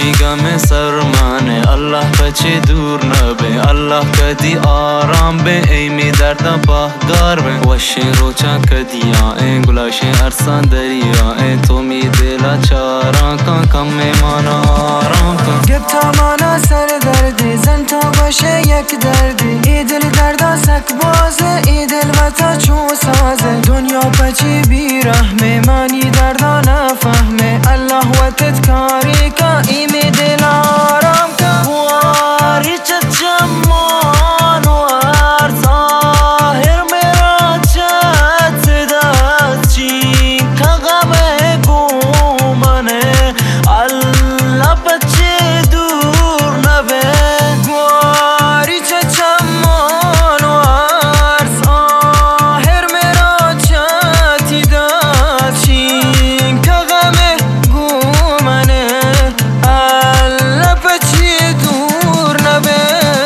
چی غم سر منه الله بچه دور نبه الله کدی آرام به ایمی دردم پهگار به وشین روچا کدیا این گلاشین ارسان دریا این تو می دلا چاران کن کم میمانا آرام کن گب تا مانا سر دردی زن تا باشه یک دردی ای دل دردا سک بازه ای دل وطا چون سازه دنیا پچی بیرحمه مانی دردا نفهمه الله وتت کاری که ایمی دل آرام که واری چمان و هر ظاهر میرا چت دست چین که غمه گومنه الله بچه دور نبه واری چمان و هر ظاهر میرا چت دست چین که غمه گومنه الله بچه دور نبه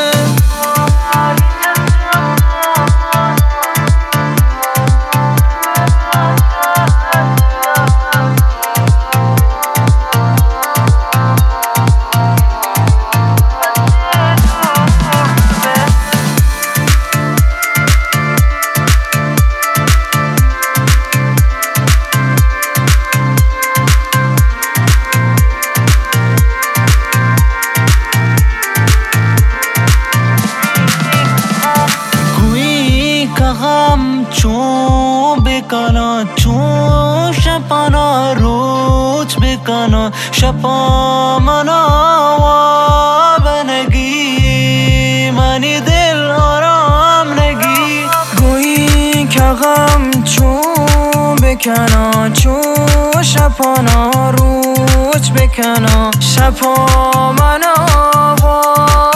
غم چون بکنا چون شپانا روچ بکنا شپا منا و بنگی منی دل آرام نگی گویی که غم چون بکنا چون شپانا روچ بکنا شپا منا و